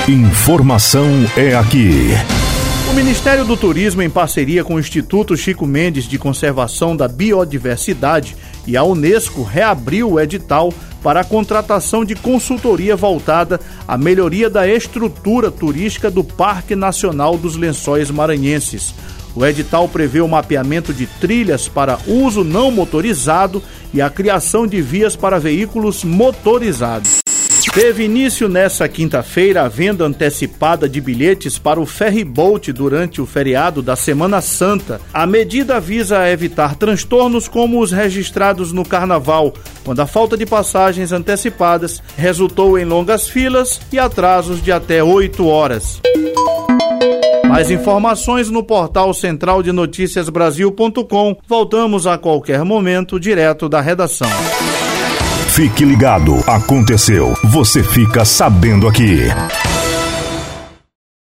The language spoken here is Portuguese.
Informação é aqui. O Ministério do Turismo, em parceria com o Instituto Chico Mendes de Conservação da Biodiversidade e a Unesco, reabriu o edital para a contratação de consultoria voltada à melhoria da estrutura turística do Parque Nacional dos Lençóis Maranhenses. O edital prevê o mapeamento de trilhas para uso não motorizado e a criação de vias para veículos motorizados. Teve início nesta quinta-feira a venda antecipada de bilhetes para o ferryboat durante o feriado da Semana Santa. A medida visa evitar transtornos como os registrados no Carnaval, quando a falta de passagens antecipadas resultou em longas filas e atrasos de até 8 horas. Mais informações no portal central de noticiasbrasil.com. Voltamos a qualquer momento, direto da redação. Fique ligado, aconteceu, você fica sabendo aqui.